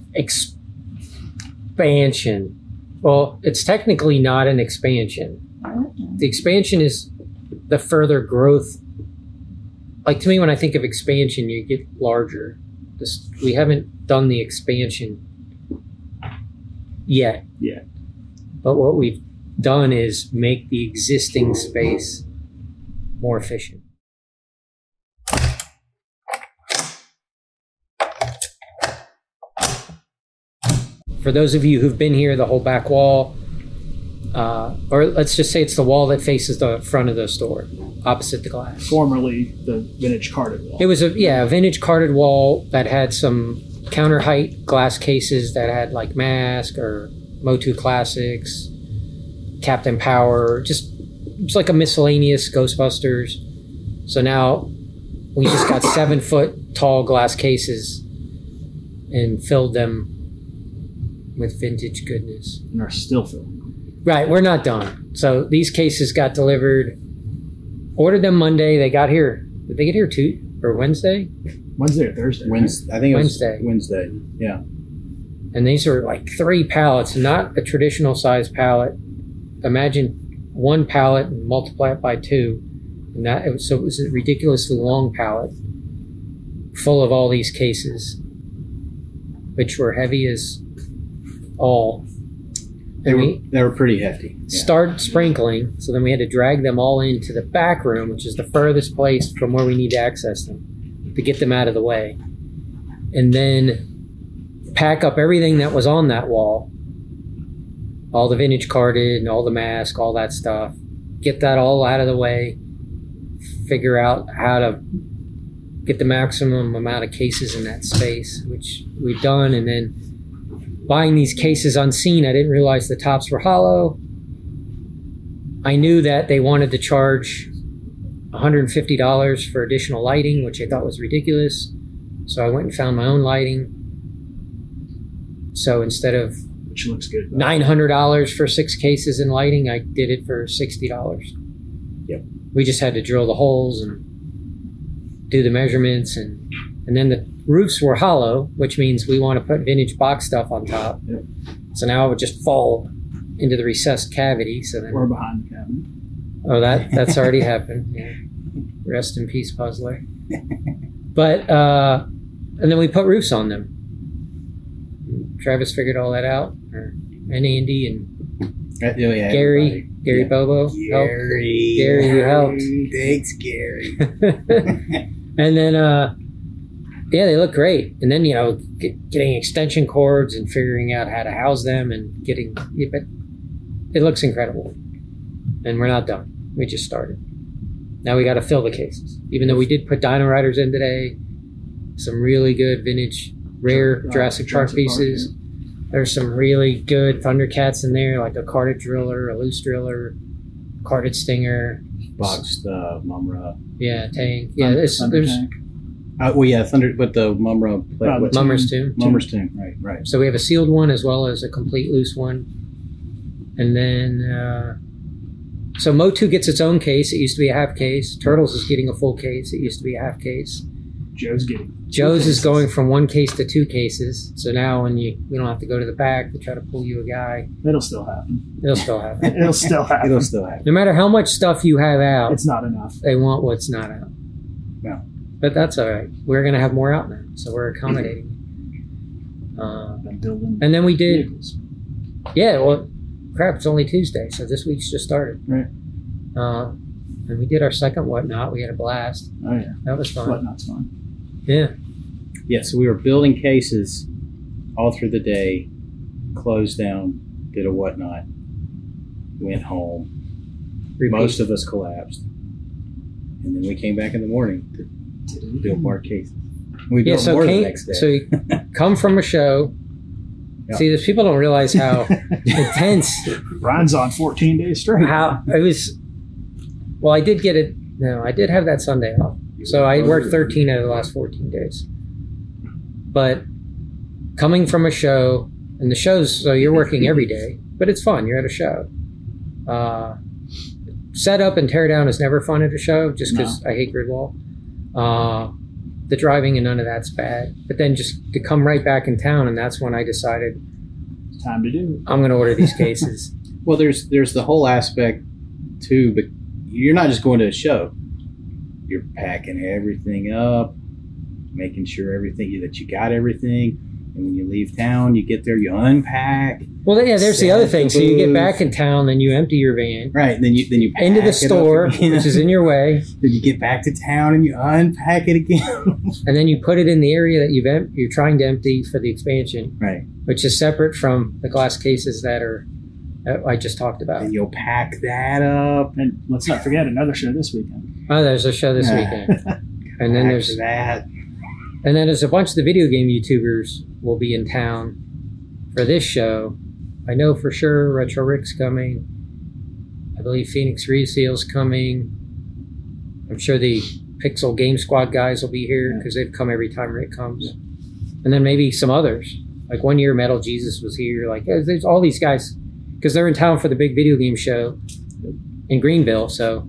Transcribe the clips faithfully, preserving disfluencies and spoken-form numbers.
expansion. Well, it's technically not an expansion. The expansion is the further growth. Like, to me, when I think of expansion, you get larger. This, we haven't done the expansion yet. Yeah. But what we've done is make the existing space more efficient. For those of you who've been here, the whole back wall, uh, or let's just say it's the wall that faces the front of the store, opposite the glass. Formerly the vintage carded wall. It was a yeah, a vintage carded wall that had some counter height glass cases that had like Mask or Motu Classics, Captain Power, just it's like a miscellaneous Ghostbusters. So now we just got seven foot tall glass cases and filled them with vintage goodness. And are still filling. Right, we're not done. So these cases got delivered. Ordered them Monday. They got here. Did they get here Tuesday or Wednesday? Wednesday or Thursday? Wednesday. I think it Wednesday. was Wednesday. Yeah. And these are like three pallets, not a traditional size pallet. Imagine one pallet and multiply it by two. And that it was, so it was a ridiculously long pallet full of all these cases, which were heavy as all. They And were we they were pretty hefty. Yeah. started sprinkling, so then we had to drag them all into the back room, which is the furthest place from where we need to access them, to get them out of the way. And then pack up everything that was on that wall, all the vintage carded and all the Mask, all that stuff, get that all out of the way, figure out how to get the maximum amount of cases in that space, which we've done. And then buying these cases unseen, I didn't realize the tops were hollow. I knew that they wanted to charge one hundred fifty dollars for additional lighting, which I thought was ridiculous. So I went and found my own lighting. So instead of Which looks good. nine hundred dollars for six cases in lighting, I did it for sixty dollars. Yep. We just had to drill the holes and do the measurements, and and then the roofs were hollow, which means we want to put vintage box stuff on top. Yep. So now it would just fall into the recessed cavity. So then, Or behind the cabinet. oh, that that's already happened. Yeah. Rest in peace, Puzzler. But uh, and then we put roofs on them. Travis figured all that out, or, and Andy and Uh, oh, yeah, Gary, everybody. Gary Yeah. Bobo helped. Gary. Gary, you helped. Thanks, Gary. And then, uh, yeah, they look great. And then, you know, get, getting extension cords and figuring out how to house them and getting, yeah, but it looks incredible. And we're not done. We just started. Now we got to fill the cases. Even though we did put Dino Riders in today, some really good vintage, rare Uh, Jurassic Park Jurassic Park, pieces. There's some really good Thundercats in there, like a carded driller, a loose driller, carded stinger. Boxed uh, Mumra. Yeah, tank. Yeah, Thunder- it's, Thunder there's Tank. Uh, well, yeah, Thunder, but the Mumra. Play, Uh, what, the Mummers too. Mummer's Tomb. Right, right. So we have a sealed one as well as a complete loose one. And then, uh, so Motu gets its own case. It used to be a half case. Turtles is getting a full case. It used to be a half case. Joe's getting. Joe's two is cases. going from one case to two cases. So now when you, you don't have to go to the back to try to pull you a guy, It'll still happen. it'll still happen. It'll still happen. It'll still happen. No matter how much stuff you have out, It's not enough. they want what's not out. No. But that's all right. We're going to have more out now. So we're accommodating. Uh, Been building. and then we did, vehicles. yeah, well, crap, it's only Tuesday. So this week's just started. Right. Uh, and we did our second whatnot. We had a blast. Oh yeah. That was fun. Whatnot's fun. Yeah. Yeah, so we were building cases all through the day, closed down, did a whatnot, went home. Repeat. Most of us collapsed. And then we came back in the morning to Did it build more cases. We Yeah, built so more the came, next day. so you come from a show. Yeah. See, there's people don't realize how intense, Ryan's on fourteen days straight. how it was. Well, I did get it. No, I did have that Sunday off. So I worked thirteen out of the last fourteen days. But coming from a show, and the show's, so you're working every day, but it's fun. You're at a show. Uh, set up and tear down is never fun at a show, just because I hate grid wall. Uh, the driving and none of that's bad. But then just to come right back in town, and that's when I decided It's time to do I'm going to order these cases. Well, there's there's the whole aspect too, but you're not just going to a show. You're packing everything up, making sure everything that you got everything, and when you leave town, you get there, you unpack. Well, yeah, there's the other thing. Set So you get the back in town, then you empty your van Right, and then you then you pack into the it up store, again. which is in your way, Then you get back to town and you unpack it again. and then you put it in the area that you've em- you're trying to empty for the expansion, Right, which is separate from the glass cases that are that I just talked about. and you'll pack that up. it. And let's not forget another show this weekend. Oh, there's a show this Yeah. weekend, and then Pack there's that. and then there's a bunch of the video game YouTubers will be in town for this show. I know for sure Retro Rick's coming. I believe Phoenix Reseal's coming. I'm sure the Pixel Game Squad guys will be here because they've come every time Rick comes. And then maybe some others. Like one year Metal Jesus was here. Like there's there's all these guys because they're in town for the big video game show in Greenville. So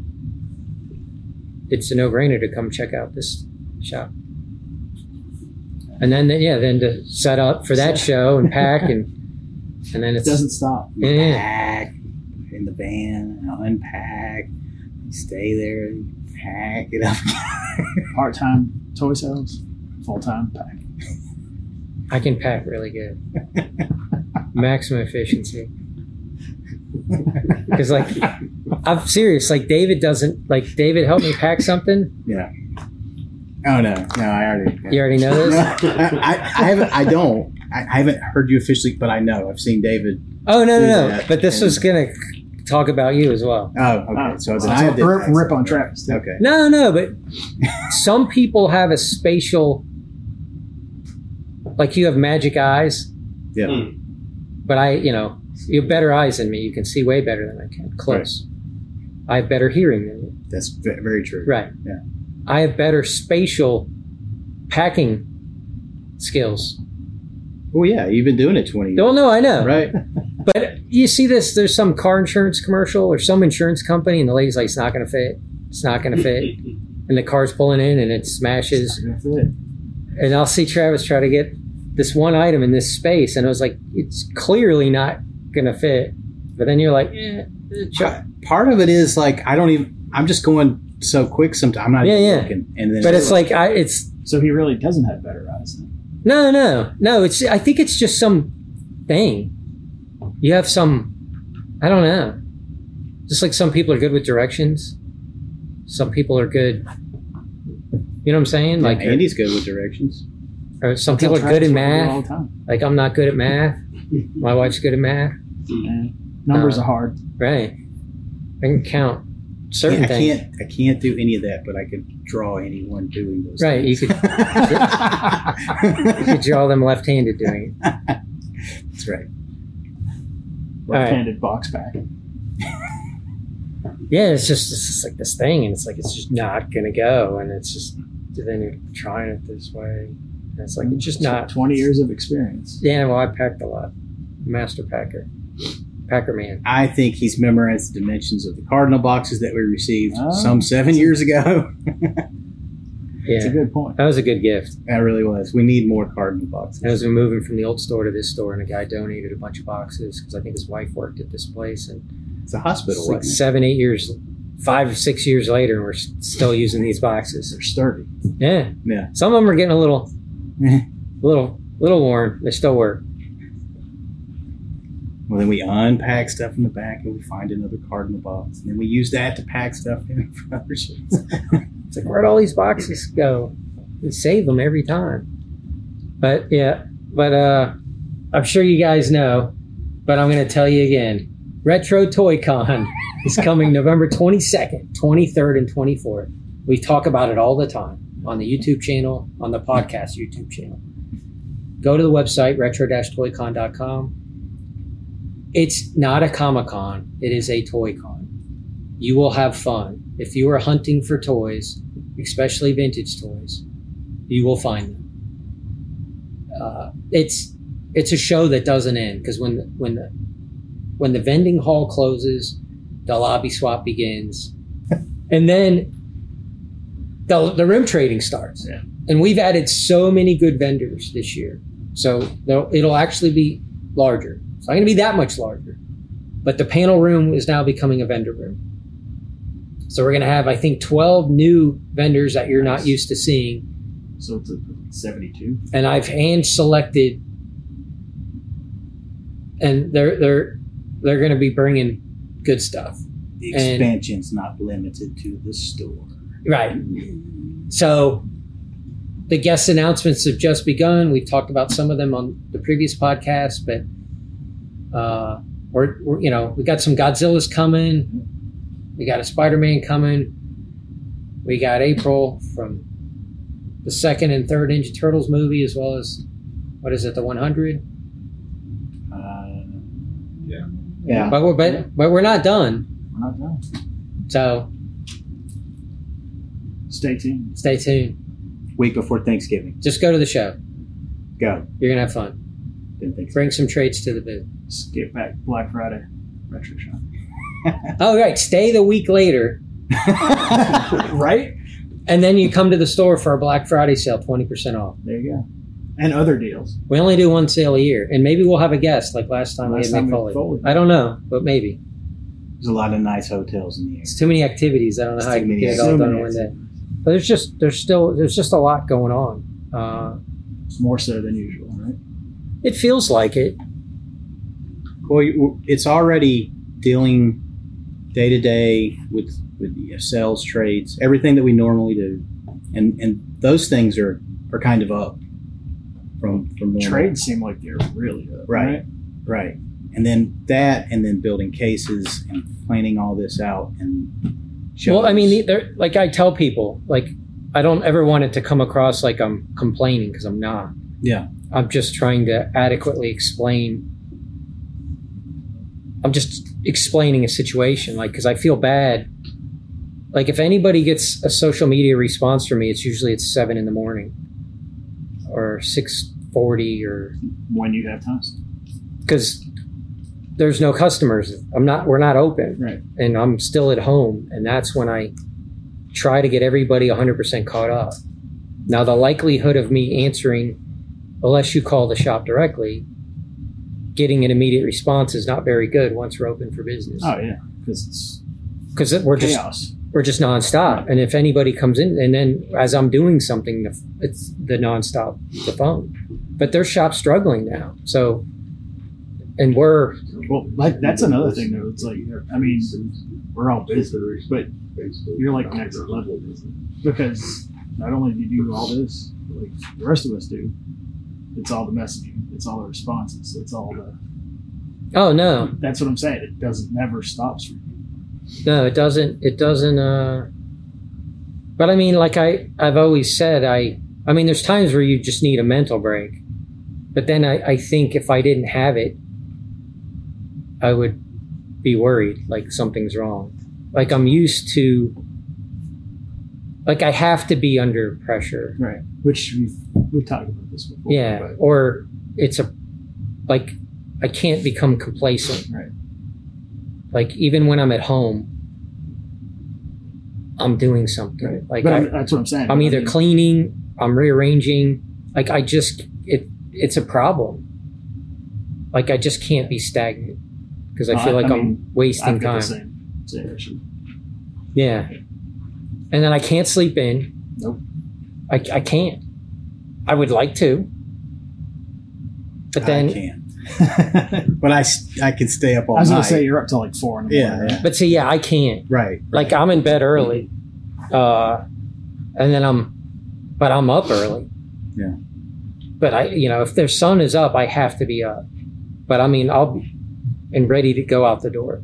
it's a no-brainer to come check out this shop. And then, yeah, then to set up for that show and pack and and then It it's doesn't stop. You Yeah. pack in the van, unpack, you stay there, you pack it up. Part-time toy sales, full-time pack. I can pack really good. Maximum efficiency. Because like I'm serious, like David doesn't like David helped me pack something. Yeah. Oh no, no, I already. You already know this? I, I, I haven't. I don't. I, I haven't heard you officially, but I know. I've seen David. Oh no no no! Yeah, But this and- was gonna talk about you as well. Oh, okay. Oh, so so then I did. rip, rip on Travis. Too. Okay. No no, but some people have a spatial, like you have magic eyes, Yeah. but I you know you have better eyes than me. You can see way better than I can close. I have better hearing than you. That's ve- very true. Right. Yeah. I have better spatial packing skills. Well, yeah. You've been doing it twenty years. Well, no, I know. Right. But you see this, there's some car insurance commercial or some insurance company, and the lady's like, it's not going to fit. It's not going to fit. And the car's pulling in and it smashes. That's it. And I'll see Travis try to get this one item in this space. And I was like, it's clearly not going to fit. But then you're like, eh, try. Part of it is like I don't even. I'm just going so quick. Sometimes I'm not Yeah, even yeah. looking. And then But it's like, I, it's, So he really doesn't have better eyes then. no, no, no. It's, I think it's just some thing. You have some, I don't know. Just like some people are good with directions. Some people are good. You know what I'm saying? Like, Like Andy's good with directions. or some I tell people are good Travis in what we do all math. the time. Like I'm not good at math. My wife's good at math. And numbers Uh, are hard. Right. I can count certain Yeah, I things. can't. I can't do any of that, but I could draw anyone doing those. Right, you things. You could draw them left-handed doing it. That's right. Left-handed box pack. Yeah, it's just it's just like this thing, and it's like it's just not gonna go, and it's just then you're trying it this way, and it's like it's just not. twenty years of experience. Yeah, well, I packed a lot. Master packer, packer man. I think he's memorized the dimensions of the cardinal boxes that we received Oh. some seven years ago. It's a Yeah, good point. that was a good gift. That really was. We need more cardinal boxes. As we're moving from the old store to this store, and a guy donated a bunch of boxes because I think his wife worked at this place, and It's a hospital, it's like wasn't seven, eight years, five or six years later, and we're s- still using these boxes. They're sturdy. Yeah, Yeah. some of them are getting a little, it? little, little worn. They still work. Well, then we unpack stuff in the back and we find another cardinal box. And then we use that to pack stuff in for other ships. It's like where'd all these boxes go? We save them every time. But yeah, but uh, I'm sure you guys know, but I'm going to tell you again. Retro Toy Con is coming November twenty-second, twenty-third, and twenty-fourth. We talk about it all the time on the YouTube channel, on the podcast YouTube channel. Go to the website, retro dash toy con dot com. It's not a Comic-Con. It is a Toy Con. You will have fun. If you are hunting for toys, especially vintage toys, you will find them. Uh, it's it's a show that doesn't end because when the, when the when the vending hall closes, the lobby swap begins, and then the the room trading starts. Yeah. and we've added so many good vendors this year. So it'll actually be larger. It's not going to be that much larger. But the panel room is now becoming a vendor room. So we're going to have, I think, twelve new vendors that you're not used to seeing. So it's a seventy-two. And I've hand selected, and they're they're they're going to be bringing good stuff. The expansion's and, not limited to the store. Right. So the guest announcements have just begun. We've talked about some of them on the previous podcast, but uh, we're, we're you know we got some Godzillas coming. We got a Spider-Man coming. We got April from the second and third Ninja Turtles movie, as well as, what is it, the one hundred? Uh, yeah. Yeah. But we're, but, but we're not done. We're not done. So stay tuned. Stay tuned. Week before Thanksgiving. Just go to the show. Go. You're going to have fun. Didn't think so. Bring some traits to the booth. Skip back Black Friday. Retro Shop. Oh, right. Stay the week later. Right? And then you come to the store for our Black Friday sale, twenty percent off. There you go. And other deals. We only do one sale a year. And maybe we'll have a guest like last time Last we had time Mick we Foley. Foley. I don't know, but maybe. There's a lot of nice hotels in the area. It's too many activities. I don't know It's how I too can many get it all So done in many one day. But there's just there's still there's just a lot going on. Uh, It's more so than usual, right? it feels like it. Well, you- it's already dealing day to day with with the sales, trades, everything that we normally do, and and those things are are kind of up from from normal. Trades seem like they're really up, Right. right? Right. And then that, and then building cases and planning all this out and shows. Well, I mean, they're, like I tell people, like I don't ever want it to come across like I'm complaining, because I'm not. Yeah. I'm just trying to adequately explain. I'm just explaining a situation, like, because I feel bad. Like, if anybody gets a social media response from me, it's usually at seven in the morning or six forty, or When you have time. because there's no customers. I'm not. We're not open, Right. and I'm still at home, and that's when I try to get everybody one hundred percent caught up. Now, the likelihood of me answering, unless you call the shop directly, getting an immediate response is not very good once we're open for business. Oh, yeah. Because it's Because we're just chaos. we're just nonstop, and if anybody comes in, and then as I'm doing something, the- it's the nonstop the phone. But their shop's struggling now, so and we're Well, like, that's another thing, though. It's like, I mean, we're all busy, but you're like next level busy. Because not only do you do all this, but like the rest of us do, it's all the messaging, it's all the responses, it's all the. oh no That's what I'm saying. It doesn't never stops for you. no it doesn't it doesn't uh but I mean, like I I've always said, I I mean there's times where you just need a mental break, but then I, I think if I didn't have it, I would be worried like something's wrong. Like I'm used to, like I have to be under pressure. Right. Which we've, we've talked about this before. Yeah, But, or it's a, like, I can't become complacent. right. Like, even when I'm at home, I'm doing something. Right. Like, But I, I'm, that's what I'm saying. I'm I either mean, cleaning, I'm rearranging. Like, I just, it, it's a problem. Like, I just can't be stagnant because I No, feel I- like I I'm mean, wasting I've got time. the same, same issue. Yeah. And then I can't sleep in. Nope. I, I can't. I would like to. But then, I can. But I, s- I can stay up all I was night. going to say you're up till like four in the Yeah, morning. yeah. right? but see, yeah, I can't. Right. Like I'm in bed early, uh, and then I'm, but I'm up early. Yeah. But I, you know, if their sun is up, I have to be up. But I mean, I'll be and ready to go out the door.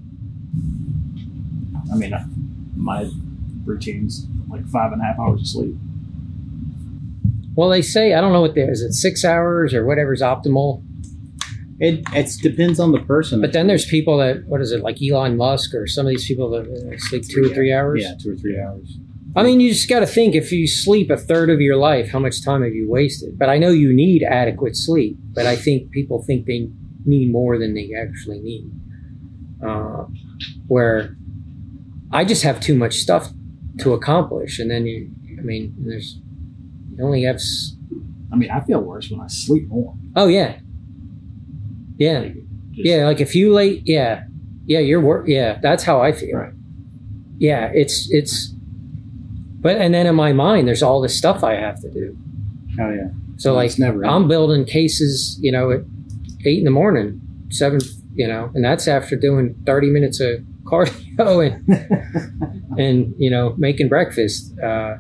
I mean, uh, my routine's like five and a half hours of sleep. Well, they say, I don't know what there is. It six hours or whatever's optimal. It it depends on the person. But then there's people that, what is it, like Elon Musk or some of these people that uh, sleep two or three hours. Yeah, two or three hours. I mean, you just got to think, if you sleep a third of your life, how much time have you wasted? But I know you need adequate sleep, but I think people think they need more than they actually need. Uh, where I just have too much stuff to accomplish. And then you, I mean, there's, You only have. S- I mean, I feel worse when I sleep more. oh yeah. Yeah. Like, just- Yeah, like if you late, yeah, yeah, you're work. Yeah, that's how I feel. Right. Yeah, it's it's. But and then in my mind, there's all this stuff I have to do. Oh yeah. So like, It's never I'm building cases, you know, at eight in the morning, seven, you know, and that's after doing thirty minutes of cardio and and you know making breakfast. Uh,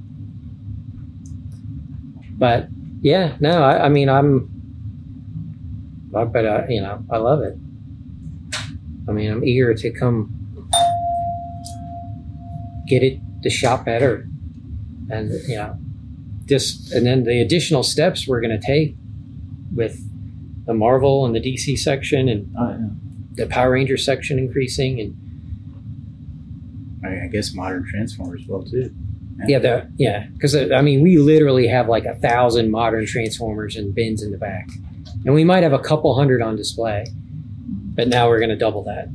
but yeah, no, I, I mean I'm. But uh, you know, I love it. I mean, I'm eager to come get it the shop better, and you know, just and then the additional steps we're going to take with the Marvel and the D C section and Oh, yeah. the Power Ranger section increasing, and I I guess modern Transformers as well too. yeah, the yeah, because I mean, we literally have like a thousand modern Transformers and bins in the back. And we might have a couple hundred on display, but now we're going to double that.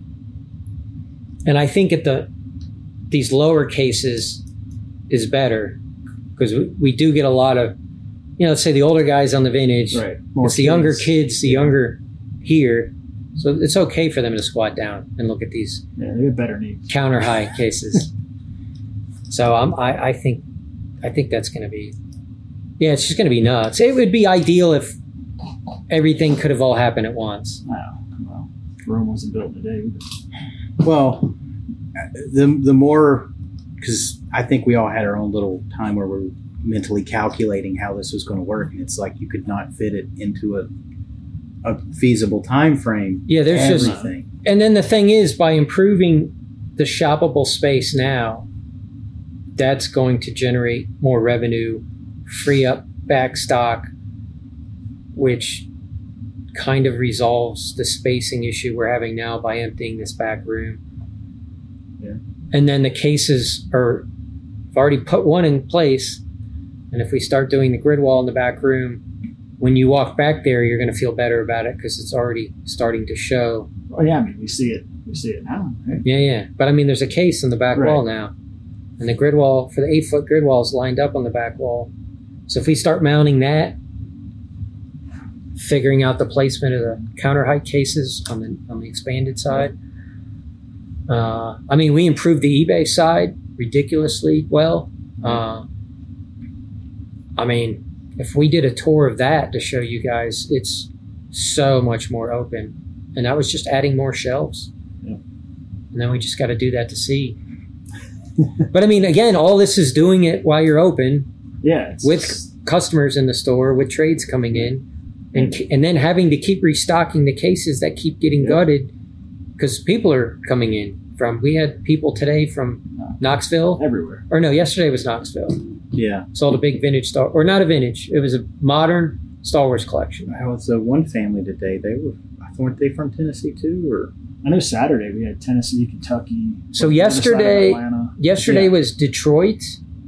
And I think at the these lower cases is better because we, we do get a lot of, you know, let's say the older guys on the vintage. Right. It's the younger kids, the younger here. So it's okay for them to squat down and look at these Yeah, they have better needs. counter high cases. So um, I, I think I think that's going to be, yeah, it's just going to be nuts. It would be ideal if everything could have all happened at once. Wow. Well, Rome wasn't built in a day. Well, the the more, because I think we all had our own little time where we're mentally calculating how this was going to work, and it's like you could not fit it into a a feasible time frame. Yeah, there's just, everything. and then the thing is, by improving the shoppable space now, that's going to generate more revenue, free up back stock, which kind of resolves the spacing issue we're having now by emptying this back room. Yeah. And then the cases are, I've already put one in place. And if we start doing the grid wall in the back room, when you walk back there, you're going to feel better about it because it's already starting to show. Oh yeah, I mean we see it. We see it now, right? Yeah, yeah. But I mean, there's a case in the back Right. wall now. And the grid wall, for the eight foot grid wall, is lined up on the back wall. So if we start mounting that, figuring out the placement of the counter height cases on the on the expanded side. Uh, I mean, we improved the eBay side ridiculously well. Uh, I mean, if we did a tour of that to show you guys, it's so much more open. And that was just adding more shelves. Yeah. And then we just got to do that to see. But I mean, again, all this is doing it while you're open Yeah. It's, with customers in the store, with trades coming in, and and then having to keep restocking the cases that keep getting Yeah. gutted because people are coming in from. We had people today from Knoxville, everywhere. or no, yesterday was Knoxville. Yeah. Sold a big vintage Star, or not a vintage. It was a modern Star Wars collection. How was the one family today? They were, weren't they from Tennessee too, or? I know Saturday we had Tennessee, Kentucky. So the other side of yesterday- Atlanta. Yesterday Yeah. was Detroit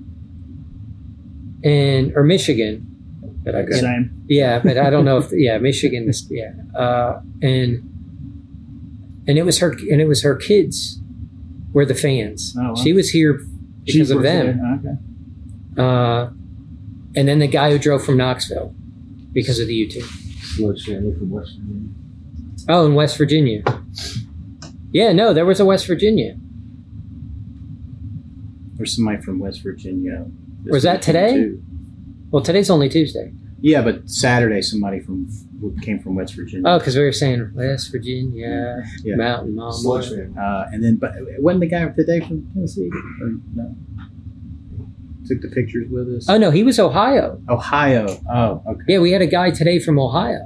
and or Michigan. But I, Same. yeah, but I don't know if yeah, Michigan. is- Yeah, uh, and and it was her and it was her kids were the fans. Oh, wow. She was here She because of works them. there. Okay. Uh, and then the guy who drove from Knoxville because of the YouTube. Sludge family from West Virginia. Oh, in West Virginia. Yeah, no, there was a West Virginia. There's somebody from West Virginia. this Was that weekend, today? too. Well, today's only Tuesday. Yeah, but Saturday somebody from who came from West Virginia. Oh, because we were saying West Virginia, Yeah. Mountain Mama. Sludge family. Uh, and then, but wasn't the guy today from Tennessee? Or no? Took the pictures with us. Oh no, he was Ohio. Ohio. Oh, okay. Yeah, we had a guy today from Ohio.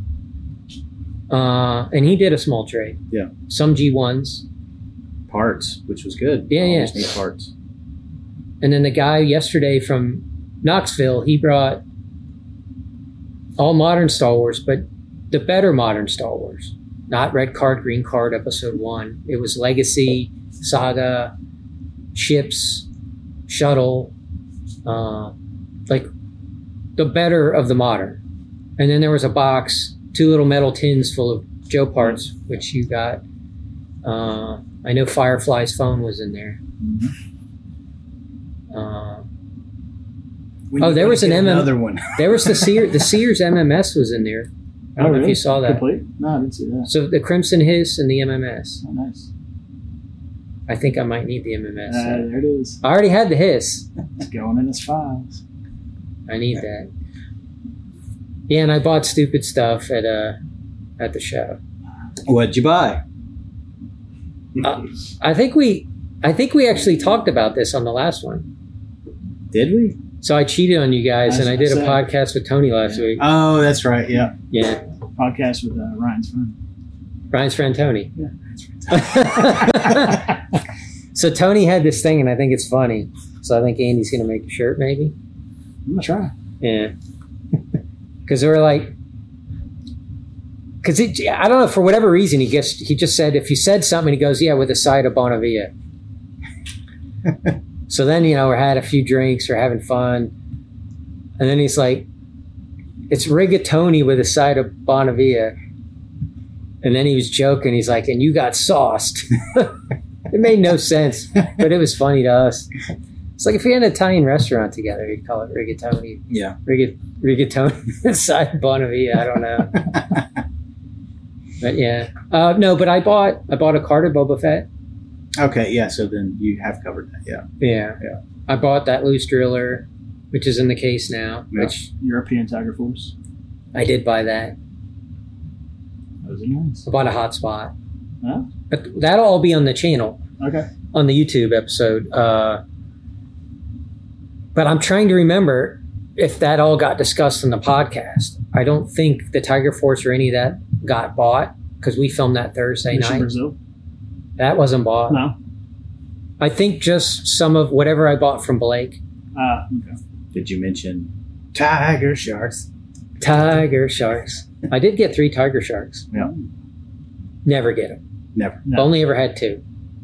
Uh, and he did a small trade. Yeah. Some G ones. Parts, which was good. Yeah, yeah. Always need parts. And then the guy yesterday from Knoxville, he brought all modern Star Wars, but the better modern Star Wars. Not red card, green card, episode one. It was Legacy, Saga, ships, shuttle, uh, like the better of the modern. And then there was a box, two little metal tins full of Joe parts, which you got. Uh, I know Firefly's phone was in there. Mhm. Uh, We Oh, need there to was an get M M another one. There was the Sears. The Sears M M S was in there. I don't know if you saw that. Complete? No, I didn't see that. So the Crimson Hiss and the M M S. Oh, nice. I think I might need the M M S. Uh, there it is. I already had the Hiss. It's going in his files. I need that. Yeah, and I bought stupid stuff at uh at the show. What'd you buy? Uh, I think we, I think we actually talked about this on the last one. Did we? So I cheated on you guys, I- and I did a I said- podcast with Tony last Yeah. week. Oh, that's right. Yeah. Yeah, Podcast with uh, Ryan's friend. Ryan's friend Tony. Yeah. So Tony had this thing, and I think it's funny. So I think Andy's gonna make a shirt, maybe. I'm gonna try. Yeah. Because they were like, because I don't know, for whatever reason, he gets he just said, if you said something, he goes, yeah, with a side of Bonavia. So then, you know, we're had a few drinks, we're having fun. And then he's like, it's rigatoni with a side of Bonavia. And then he was joking. He's like, and you got sauced. It made no sense, but it was funny to us. It's like if we had an Italian restaurant together, you'd call it rigatoni. Yeah. Rigat- rigatoni side of Bonavia. I don't know. But yeah. Uh, no, but I bought I bought a card of Boba Fett. Okay. Yeah. So then you have covered that. Yeah. Yeah. Yeah. I bought that loose driller, which is in the case now, Yeah. which European Tiger Force. I did buy that. Those are nice. I bought a hotspot. Huh? But that'll all be on the channel, Okay. on the YouTube episode. Uh, but I'm trying to remember if that all got discussed in the podcast. I don't think the Tiger Force or any of that got bought because we filmed that Thursday Mission night. Brazil. That wasn't bought. No. I think just some of whatever I bought from Blake. Ah, okay. Did you mention tiger sharks? Tiger sharks. I did get three tiger sharks. Yeah. Never get them. Never. No. Only ever had two.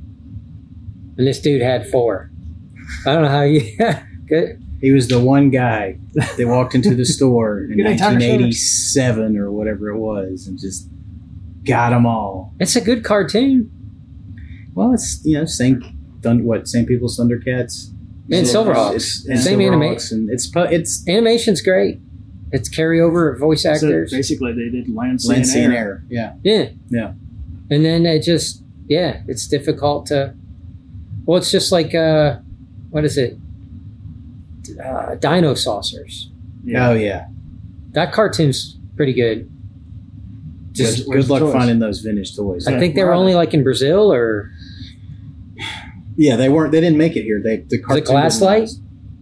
And this dude had four. I don't know how you. Good. He was the one guy that walked into the store in Good day, Tiger nineteen eighty-seven or whatever it was and just got them all. It's a good cartoon. Well, it's, you know, same, thun- what, same people's Thundercats. And So Silverhawks. It's, and Same Silverhawks, and it's, pu- it's Animation's great. It's carryover of voice So actors. basically, they did Land, Sea, Land, Sea, and and Air. Air. Yeah. Yeah. Yeah. And then it just, yeah, it's difficult to. Well, it's just like, uh, what is it? Uh, Dino Saucers. Yeah. Oh, yeah. That cartoon's pretty good. Just Where's- where's good luck the toys? finding those vintage toys. I think they where were are only they? like in Brazil or. Yeah, they weren't. They didn't make it here. They the cartoon Glass didn't Light? last.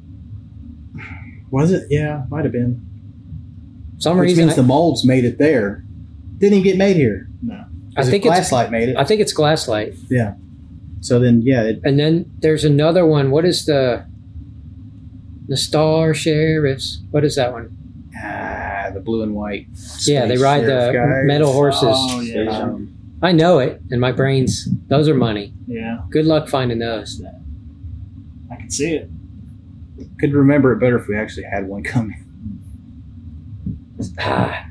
Was it? Yeah, might have been. Some Which reason. means I, the molds made it there. Didn't even get made here. No. I think Glass it's. Light made it. I think it's Glasslight. So then, yeah, it, And then there's another one. What is the. The Star Sheriffs? What is that one? ah, the blue and white. Yeah, they space ride sheriff the guys. metal horses. Oh, yeah. Um, I know it, and my brain's. Those are money. Yeah. Good luck finding those. I can see it. could remember it better if we actually had one coming. Ah.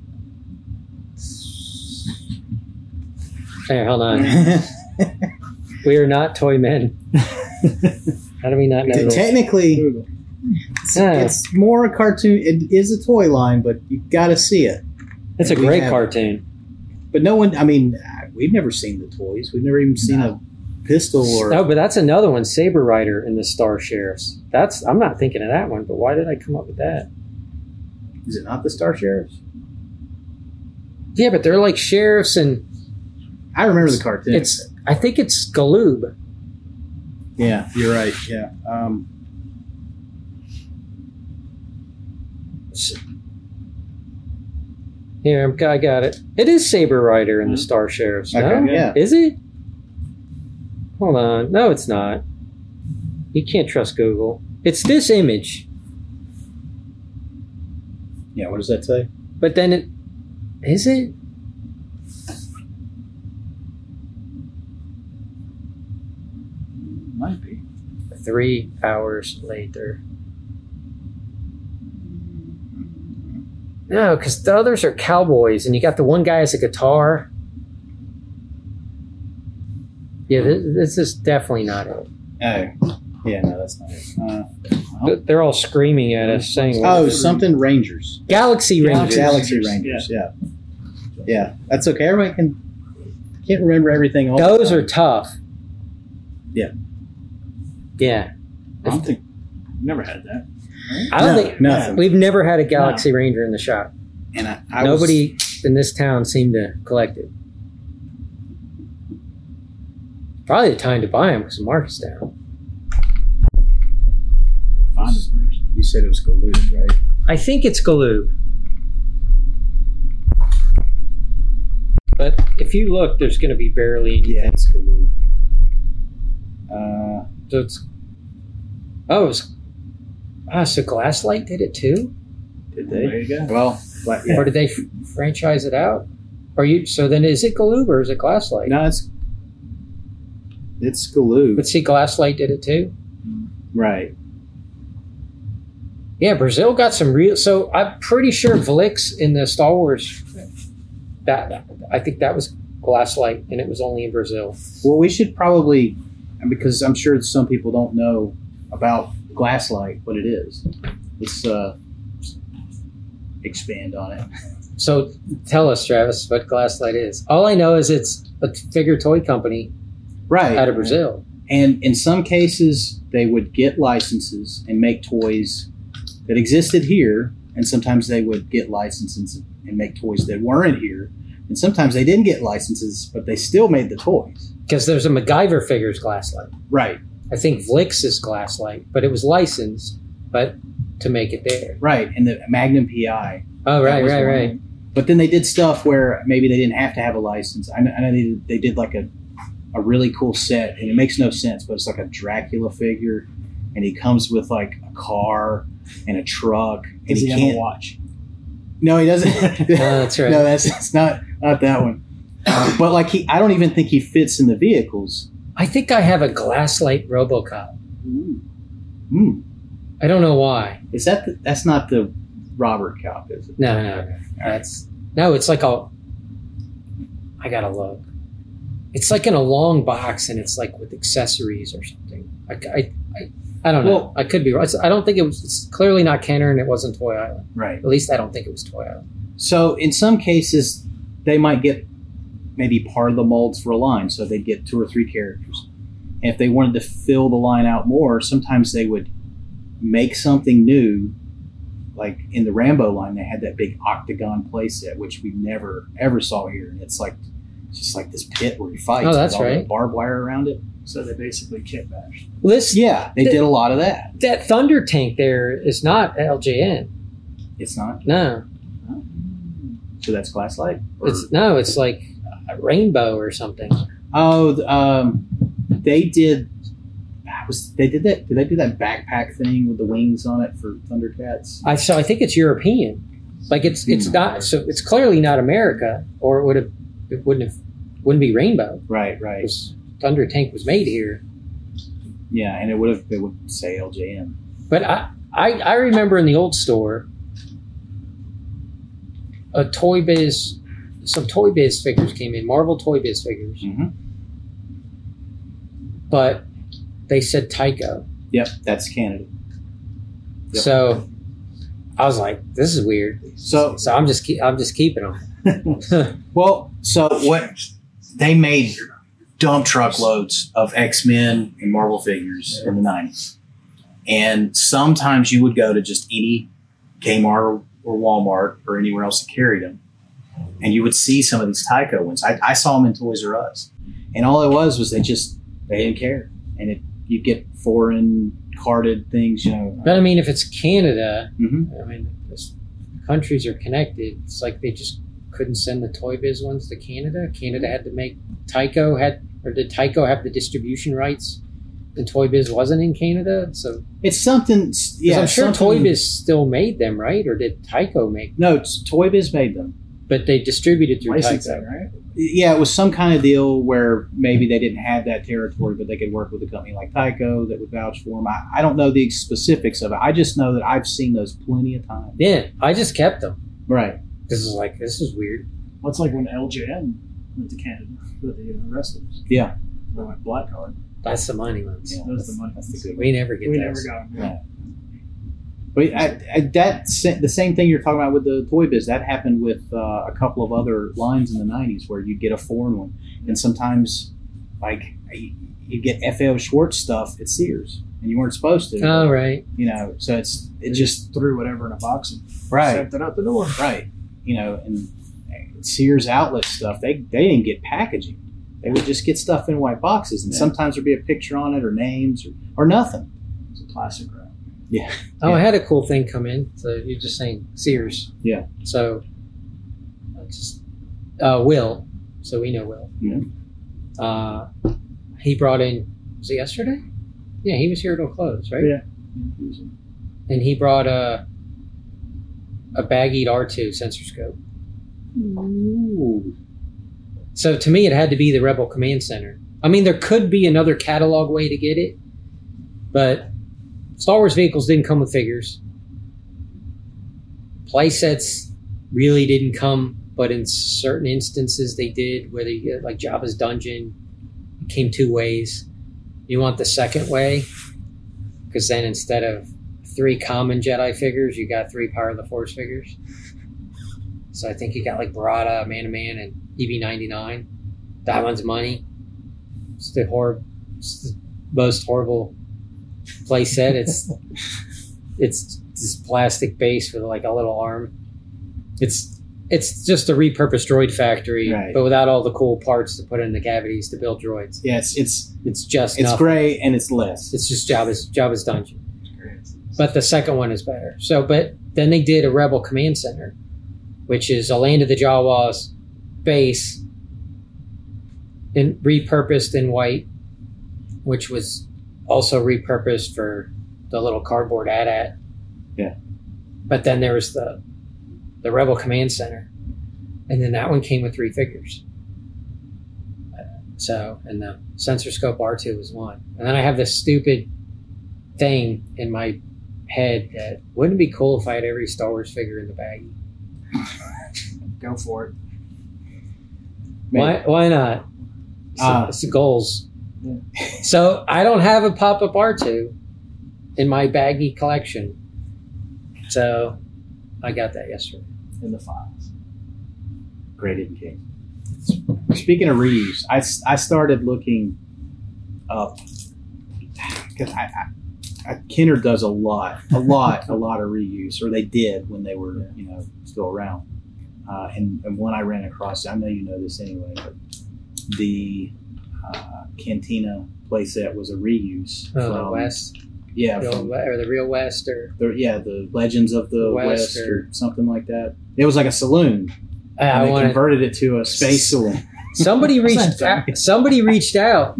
Hey, hold on. We are not toy men. How do we not know? this? Technically, Google. it's, Yeah. it's more a cartoon. It is a toy line, but you got to see it. It's a We great have- cartoon. But no one, I mean, we've never seen the toys. We've never even seen a pistol or. Oh, but that's another one, Saber Rider and the Star Sheriffs. That's I'm not thinking of that one, but why did I come up with that? Is it not the Star Sheriffs? Yeah, but they're like sheriffs, and I remember the cartoon. it's I think it's Galoob. yeah, you're right. Yeah. Um, Here, I got it. It is Saber Rider and the Star Sheriffs. No? Okay, yeah. Is it? Hold on. No, it's not. You can't trust Google. It's this image, yeah. What does that say? but then it is it? Might be. Three hours later. No, because the others are cowboys, and you got the one guy has a guitar. Yeah, this, this is definitely not it. Oh, Yeah, no, that's not it. Uh, Th- They're all screaming at us saying, oh, something Rangers. Galaxy Rangers. Galaxy Rangers, yeah. Yeah, that's okay. Everybody can can't remember everything. All Those the are time. tough. Yeah. Yeah. I don't think never had that. Right? I don't No, think nothing. we've never had a Galaxy Ranger in the shop. And I, I Nobody was, in this town seemed to collect it. Probably the time to buy them was Marcusstown. Find it first. you said it was Galoob, right? I think it's Galoob. But if you look, there's going to be barely anything. Yeah, it's Galoob. Uh, So it's oh, it was, ah, so Glasslight did it too, did There they? you go. Well, but, yeah. or did they f- franchise it out? Or you? So then, is it Galoob or is it Glasslight? no, it's it's Galoob, But see, Glasslight did it too. right? Yeah, Brazil got some real. So I'm pretty sure Vlix in the Star Wars. That I think that was Glasslight, and it was only in Brazil. Well, we should probably, because I'm sure some people don't know about Glasslight, what it is. Let's uh, expand on it. So tell us, Travis, what Glasslight is. All I know is it's a figure toy company Right. out of Brazil. And in some cases, they would get licenses and make toys that existed here, and sometimes they would get licenses and make toys that weren't here. And sometimes they didn't get licenses, but they still made the toys. Because there's a MacGyver figures Glasslight. Right, I think Vlix is Glasslight, but it was licensed, but to make it there. right. And the Magnum P I. Oh, that right, was right, one of right. them. But then they did stuff where maybe they didn't have to have a license. I know, I know they, did, they did like a, a really cool set, and it makes no sense, but it's like a Dracula figure, and he comes with like a car and a truck, and Does he he have can't. a watch? No, he doesn't. No, that's right. No, that's it's not not that one. Uh, but like he, I don't even think he fits in the vehicles. I think I have a Glasslight RoboCop. Hmm. I don't know why. Is that the, that's not the Robert Cop, is it? No, no, no. That's no. It's like a. I gotta look. It's like in a long box, and it's like with accessories or something. I, I, I, I don't know. Well- I could be right. It's- I don't think it was. It's clearly not Kenner, and it wasn't Toy Island. Right. At least I don't think it was Toy Island. So in some cases, they might get maybe part of the molds for a line, so they'd get two or three characters. And if they wanted to fill the line out more, sometimes they would make something new. Like in the Rambo line, they had that big octagon playset, which we never ever saw here, and it's like it's just like this pit where he fights. Oh, that's with all the right. barbed wire around it. So they basically kit bashed. Well, this Yeah, they The- did a lot of that. that Thunder tank there is not L J N. It's not. No, So that's Glasslight. Or- it's no. It's like a Rainbow or something. Oh, th- um, they did. Was they did that? Did they do that backpack thing with the wings on it for Thundercats? I so I think it's European. Like it's it's not. So it's clearly not America, or it would have. It wouldn't have. Wouldn't be Rainbow. Right, right. Because Thunder tank was made here. Yeah, and it would have. It would say L J M. But I, I, I remember in the old store, a Toy Biz, some Toy Biz figures came in, Marvel Toy Biz figures, Mm-hmm. but they said Tycho. Yep, that's Canada. Yep. So I was like, this is weird. So, So I'm just, keep, I'm just keeping them. well, so what they made dump truckloads of X Men and Marvel figures in the nineties, and sometimes you would go to just any Kmart or Walmart or anywhere else that carried them, and you would see some of these Tycho ones. I, I saw them in Toys R Us, and all it was was they just they didn't care, and it you get foreign carded things, you know. But I mean, if it's Canada, Mhm. I mean, this, countries are connected. It's like they just couldn't send the Toy Biz ones to Canada. Canada had to make Tycho had, or did Tycho have the distribution rights? And Toy Biz wasn't in Canada, so It's something. 'cause Yeah, I'm sure something- Toy Biz still made them, right? Or did Tycho make? No, it's, Toy Biz made them. But they distributed through Licensing, Tycho. right? Yeah, it was some kind of deal where maybe they didn't have that territory, but they could work with a company like Tycho that would vouch for them. I, I don't know the specifics of it. I just know that I've seen those plenty of times. Yeah, I just kept them. Right. This is like this is weird. What's like when L J N went to Canada with the uh, wrestlers? Yeah. We went black card. That's the money ones. Yeah, Those that's, are the money. that's the good one. We never get We those. never got them. Yeah. But I, I, that sa- the same thing you're talking about with the Toy Biz, that happened with uh, a couple of other lines in the nineties where you get a foreign one. And sometimes, like, you get F A O Schwartz stuff at Sears, and you weren't supposed to. Oh, right. You know, so it's They it just just threw whatever in a box and right, sent it out the door. right. You know, and Sears outlet stuff, they they didn't get packaging. They would just get stuff in white boxes, and Yeah. sometimes there'd be a picture on it or names or, or nothing. It's a plastic wrap. Oh, Yeah. I had a cool thing come in. So you're just saying Sears. Yeah. So, uh, just uh, Will. So we know Will. Yeah. Uh, he brought in. Was it yesterday? Yeah, he was here till close, right? Yeah. And he brought a a Baggy R two sensor scope. Ooh. So to me, it had to be the Rebel Command Center. I mean, there could be another catalog way to get it, but Star Wars vehicles didn't come with figures. Play sets really didn't come, but in certain instances they did, whether you get like Jabba's Dungeon, it came two ways. You want the second way, because then instead of three common Jedi figures, you got three Power of the Force figures. So I think you got like Barada, Man to Man, and E V ninety-nine. That one's money. It's the hor- it's the most horrible play set. It's it's this plastic base with like a little arm. It's it's just a repurposed droid factory, Right. but without all the cool parts to put in the cavities to build droids. Yeah, it's it's It's just it's nothing. gray and it's less. It's just Jabba's Jabba's Dungeon. But the second one is better. So, but then they did a Rebel Command Center, which is a Land of the Jawas base, in, repurposed in white, which was also repurposed for the little cardboard A T A T. Yeah. But then there was the the Rebel Command Center, and then that one came with three figures. So, and the Sensor Scope R two was one. And then I have this stupid thing in my head that wouldn't it be cool if I had every Star Wars figure in the baggie? Go for it. Why? Why not? It's, Ah. it's the goals. Yeah. So I don't have a pop-up R two in my baggy collection. So I got that yesterday. In the files. Great indication. Speaking of reuse, I, I started looking up because I, I, I Kenner does a lot, a lot, a lot of reuse, or they did when they were you know still around. Uh, and, and when I ran across, I know you know this anyway, but the uh, Cantina playset was a reuse. Oh, the from- West, Yeah, the from, old, or the real West, or the, yeah, the Legends of the West West, or- or something like that. It was like a saloon. I And they wanted. converted it to a space saloon. Somebody reached Same out, thing. somebody reached out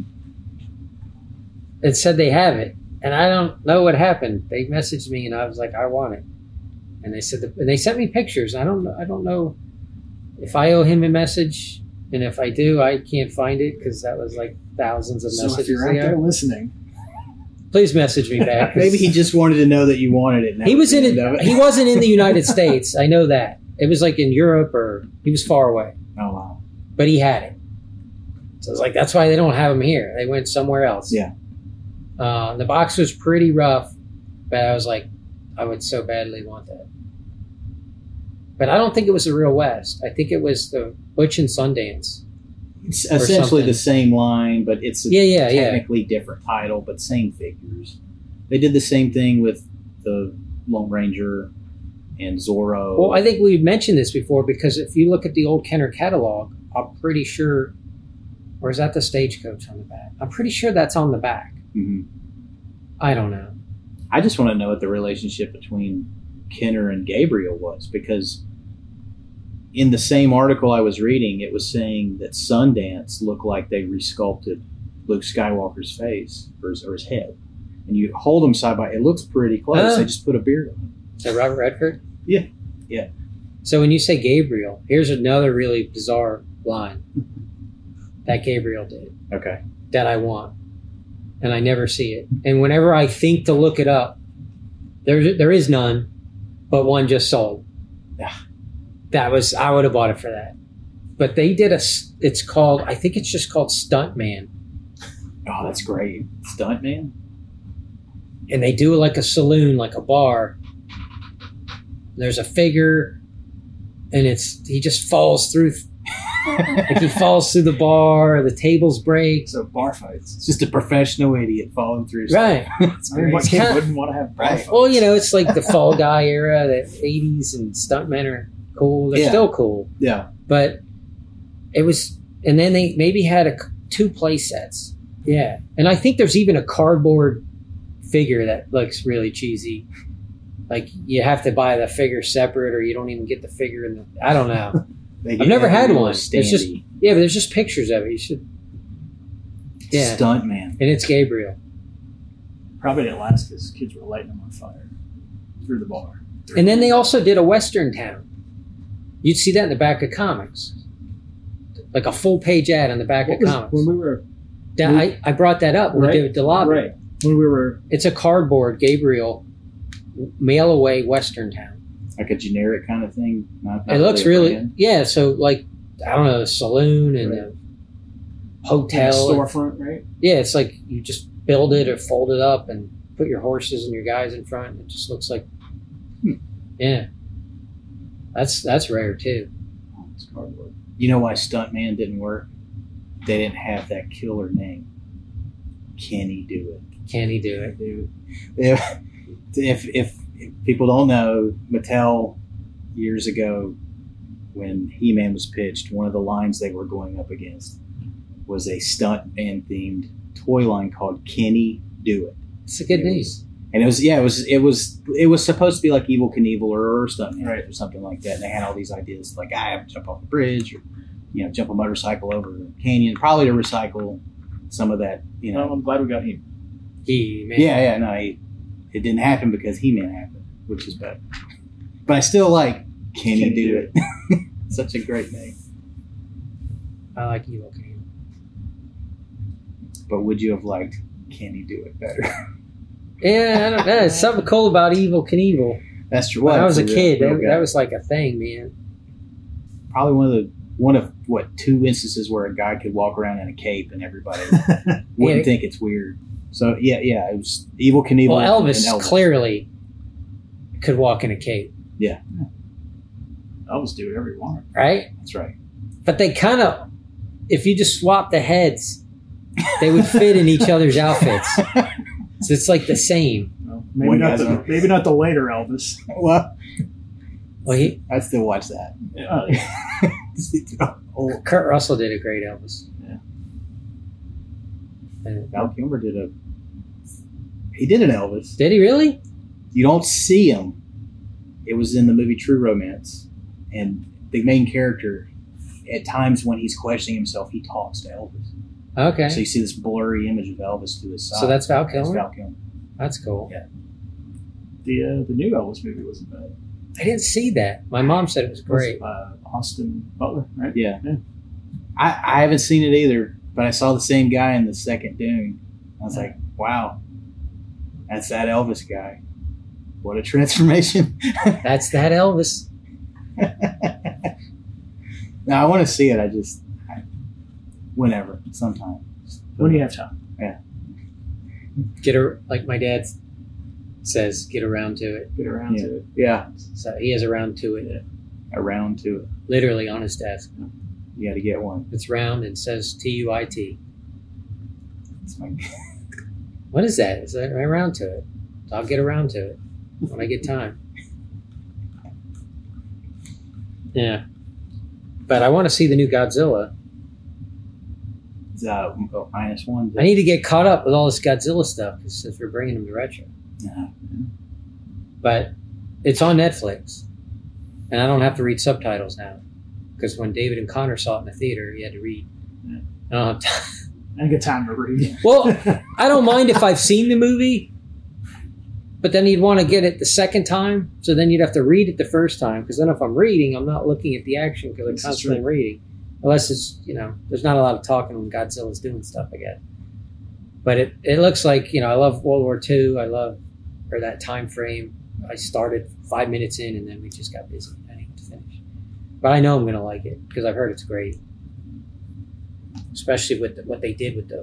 and said they have it, and I don't know what happened. They messaged me, and I was like, I want it, and they said, the, and they sent me pictures. I don't, know- I don't know if I owe him a message, and if I do, I can't find it because that was like thousands of So if messages you're out there ago. listening, Please message me back. 'cause Maybe he just wanted to know that you wanted it. and that he was in the it. end of He wasn't in the United States. I know that. It was like in Europe, or he was far away, Oh wow. but he had it. So I was like, that's why they don't have them here. They went somewhere else. Yeah. Uh, the box was pretty rough, but I was like, I would so badly want that. But I don't think it was the Real West. I think it was the Butch and Sundance. It's essentially something. the same line, but it's a Yeah, yeah, yeah. technically different title, but same figures. They did the same thing with the Lone Ranger and Zorro. Well, I think we mentioned this before because if you look at the old Kenner catalog, I'm pretty sure, or is that the Stagecoach on the back? I'm pretty sure that's on the back. Mhm. I don't know. I just want to know what the relationship between Kenner and Gabriel was, because in the same article I was reading, it was saying that Sundance looked like they resculpted Luke Skywalker's face or his, or his head. And you hold them side by, it looks pretty close. Ah. They just put a beard on it. So Robert Redford? Yeah, yeah. So when you say Gabriel, here's another really bizarre line that Gabriel did Okay. that I want, and I never see it. And whenever I think to look it up, there there is none, but one just sold. Ah. That was I would have bought it for that. But they did a. s- It's called. I think it's just called Stuntman, Oh, that's great. Stunt man. and they do like a saloon, like a bar. There's a figure, and it's he just falls through. Like he falls through the bar, the tables break. So bar fights. It's just a professional idiot falling through. Right. It's I mean, what great. kid kinda- wouldn't want to have bar Right. fights? Well, you know, it's like the Fall Guy era, the eighties, and stuntmen are cool. They're Yeah. still cool, Yeah. but it was. And then they maybe had a, two play sets. Yeah, and I think there's even a cardboard figure that looks really cheesy. Like you have to buy the figure separate, or you don't even get the figure in the. I don't know. They I've get never had everywhere one. It's just- standy. Yeah, but there's just pictures of it. You should. Yeah, Stunt man. and it's Gabriel. Probably didn't last because kids were lighting them on fire through the bar. And then they also did a Western Town. You'd see that in the back of comics, like a full page ad on the back What of was, comics. when we were That- I, I brought that up when Right, we did the lobby. right when we were It's a cardboard Gabriel mail away Western Town. Like a generic kind of thing. Not, not It looks a really brand. yeah. So like I don't know, a saloon and Right. a in a hotel. storefront, right? Yeah, it's like you just build it or fold it up and put your horses and your guys in front. It just looks like Hmm. yeah. That's that's rare too. Oh, it's cardboard. You know why Stuntman didn't work? They didn't have that killer name. Can he do it? Can he do it? Dude, If if if, if people don't know, Mattel years ago, when He-Man was pitched, one of the lines they were going up against was a Stuntman themed toy line called "Can He Do It?" It's a good It name. was- And it was yeah, it was it was it was supposed to be like Evil Knievel or, or Stuntman Right. or something like that. And they had all these ideas like I have to jump off a bridge or you know jump a motorcycle over a canyon, probably to recycle some of that. You know, no, I'm glad we got him. He man. yeah, yeah, no, he, it didn't happen because He-Man happened, which is bad. But I still like Can He Do It? Such a great name. I like Evil Knievel. But would you have liked Can He Do It better? Yeah, I don't know. There's something cool about Evil Knievel. That's true. When I Well, was a it's real- kid, real that, guy. that was like a thing, man. probably one of the one of what two instances where a guy could walk around in a cape and everybody wouldn't Yeah. think it's weird. So yeah, yeah, it was Evil Knievel. Well, and Elvis, clearly could walk in a cape, Elvis do whatever he wanted. right? That's right. But they kind of, if you just swap the heads, they would fit in each other's outfits. So it's like the same. Well, maybe One not guy's the on- maybe not the later Elvis. Well, Well, he, I'd still watch that. Yeah. Old Kurt Russell did a great Elvis. Yeah. And- Val Kilmer did a. He did an Elvis. did he really? You don't see him. It was in the movie True Romance, and the main character, at times when he's questioning himself, he talks to Elvis. Okay. So you see this blurry image of Elvis to his side. So that's Val That's Kilmer? Val Kilmer. That's cool. Yeah. The uh, the new Elvis movie wasn't bad. I didn't see that. My mom said it was great. Uh, Austin Butler, right? Yeah. Yeah. I, I haven't seen it either, but I saw the same guy in the second Dune. I was like, wow, that's that Elvis guy. What a transformation. That's that Elvis. Now, I want to see it. I just, I, whenever, sometime. When do you have time? Get her, like my dad says, get around to it. Get around Yeah. to it. Yeah, So he has around to it, around to it. literally on his desk. You got to get one. It's round and says T U I T. It's my, What is that? Is that around to it? I'll get around to it when I get time. Yeah. But I want to see the new Godzilla. it's, uh, oh, minus one. I need to get caught up with all this Godzilla stuff since we're bringing them to retro. Yeah. But it's on Netflix, and I don't have to read subtitles now. Because when David and Connor saw it in the theater, he had to read. Yeah. I don't have time. I didn't get time to read. Well, I don't mind if I've seen the movie, but then you'd want to get it the second time, so then you'd have to read it the first time. Because then if I'm reading, I'm not looking at the action because I'm This is constantly true. reading. Unless it's, you know, there's not a lot of talking when Godzilla's doing stuff, I guess. But it, it looks like, you know, I love World War Two. I love, or that time frame. I started five minutes in and then we just got busy. I didn't get to finish. But I know I'm going to like it because I've heard it's great. Especially with the, what they did with those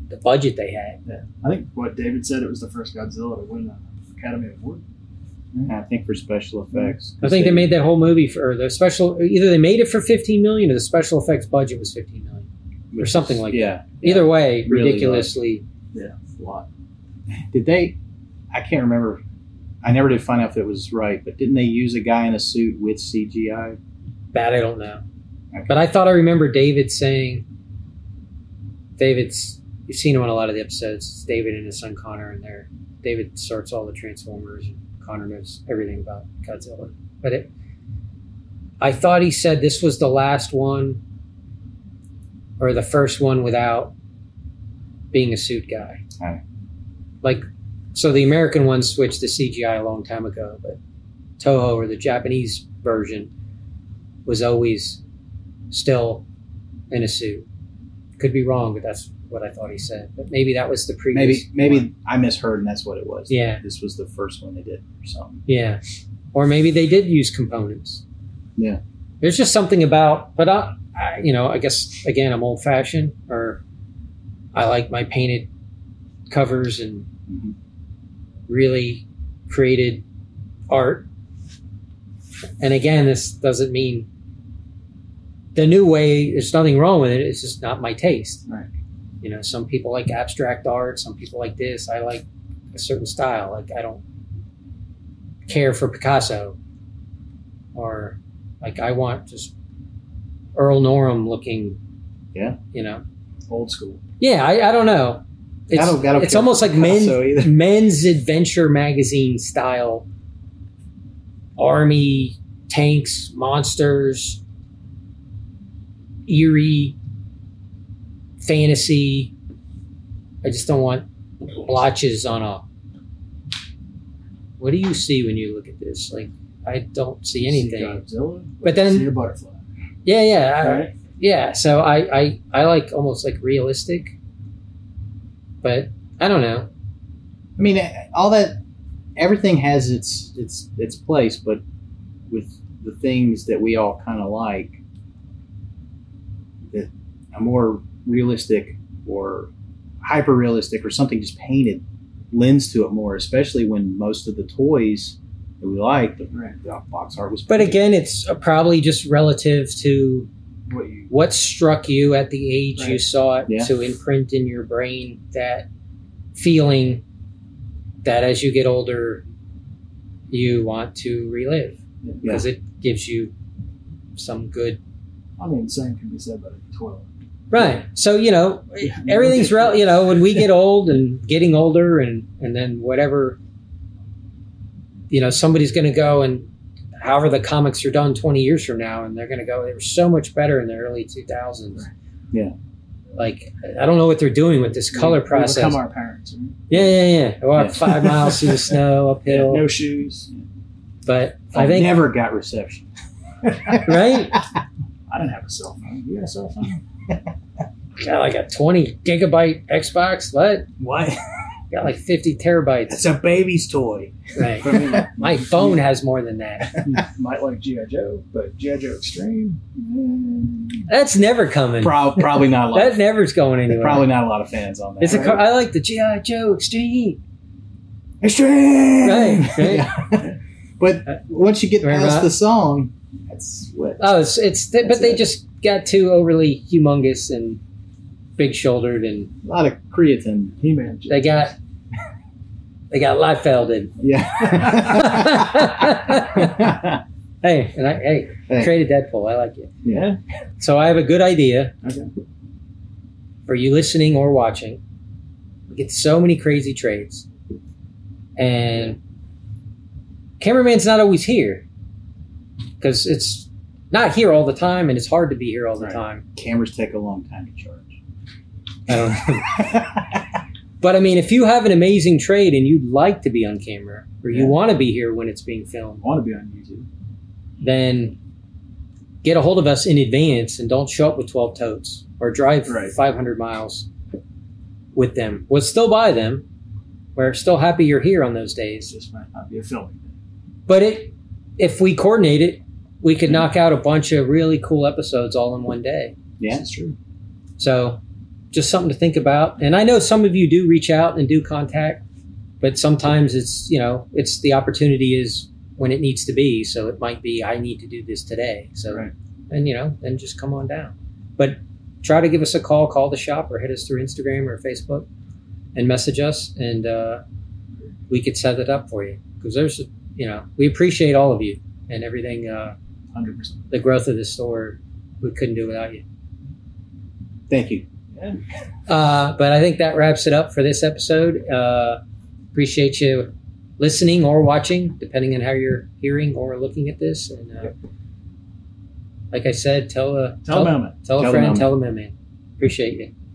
the budget they had. Yeah. I think what David said, it was the first Godzilla to win an Academy Award. I think for special effects. I think they made that whole movie for or the special. Either they made it for fifteen million, or the special effects budget was fifteen million, or something like yeah, that. Either way, Really ridiculously. Yeah, a lot. Did they? I can't remember. I never did find out if it was right, but didn't they use a guy in a suit with C G I? That I don't know. Okay. But I thought I remember David saying. David's. You've seen him on a lot of the episodes. It's David and his son Connor, and there. David starts all the Transformers, and Connor knows everything about Godzilla. But it, I thought he said this was the last one, or the first one without being a suit guy. Right. Like, so the American one switched to C G I a long time ago, but Toho, or the Japanese version, was always still in a suit. Could be wrong, but that's what I thought he said. But maybe that was the previous Maybe maybe one. I misheard, and that's what it was. Yeah. This was the first one they did or something. Yeah. Or maybe they did use components. Yeah. There's just something about, but I, I you know, I guess, again, I'm old fashioned, or I like my painted covers and Mhm. really created art. And again, this doesn't mean the new way, there's nothing wrong with it. It's just not my taste. Right. You know, some people like abstract art. Some people like this. I like a certain style. Like, I don't care for Picasso, or like I want just Earl Norem looking. Yeah. You know. Old school. Yeah, I, I don't know. It's, I don't- I don't it's care almost for like men, Picasso either. men's adventure magazine style. Army, tanks, monsters, eerie, fantasy. I just don't want blotches on a. What do you see when you look at this? Like, I don't see anything. See Godzilla, But then- see a butterfly. Yeah, yeah, I, Right? yeah. So I, I, I like almost like realistic, but I don't know. I mean, all that, everything has its its its place, but with the things that we all kind of like, that a more realistic or hyper realistic or something just painted lends to it more, especially when most of the toys that we like, the, Right. the box art was. But painted. again, it's uh, probably just relative to What you what struck you at the age you Right. saw it Yeah. to imprint in your brain that feeling that as you get older you want to relive, because it gives you some good I mean, same can be said about a toilet. right. So you know everything's rel- you know when we get old and getting older and and then whatever, you know somebody's going to go and however the comics are done twenty years from now, and they're going to go, they were so much better in the early two thousands. Yeah. Like, I don't know what they're doing with this color We process. become our parents. Right? Yeah, yeah, yeah. Walk Yeah. five miles through the snow, uphill. No shoes. But I I think, never got reception. right? I didn't have a cell phone. You had a cell phone? Got like a twenty gigabyte Xbox. What? What? Got like fifty terabytes. It's a baby's toy. Right. I mean, My phone has more than that. you might like G I. Joe, but G I. Joe Extreme. mm, That's never coming. Pro- probably not a lot. That Of, never's going anywhere. probably not a lot of fans on that. It's a. car- I like the G I. Joe Extreme. Extreme. Right, right. Yeah. But once you get Remember past that? the song, that's what. Oh, it's it's. But That's they it. just got too overly humongous and big shouldered, and A lot of creatine. He-Man. they got they got Liefeld in. Yeah. Hey, and I hey, Hey. traded Deadpool. I like it. yeah. So I have a good idea Okay. for you listening or watching. We get so many crazy trades, and cameraman's not always here because it's not here all the time, and it's hard to be here all the Right. time. Cameras take a long time to charge. I don't know. But I mean, if you have an amazing trade and you'd like to be on camera, or you Yeah. want to be here when it's being filmed, I want to be on YouTube. then get a hold of us in advance and don't show up with twelve totes or drive Right. five hundred miles with them. We'll still buy them. We're still happy you're here on those It days. just might not be a filming day. But it, if we coordinate it, we could knock out a bunch of really cool episodes all in one day. Yeah. This is true. So just something to think about. And I know some of you do reach out and do contact, but sometimes it's, you know, it's the opportunity is when it needs to be. So it might be, I need to do this today. So, Right. and you know, then just come on down. But try to give us a call, call the shop, or hit us through Instagram or Facebook and message us, and uh, we could set it up for you. Because there's, you know, we appreciate all of you and everything. Uh, one hundred percent. the growth of the store, we couldn't do without you. Thank you. Yeah. Uh, but I think that wraps it up for this episode. Uh, appreciate you listening or watching, depending on how you're hearing or looking at this. And uh, like I said, tell a Tell them. tell a Tell the friend, mailman. tell a mailman. Appreciate you.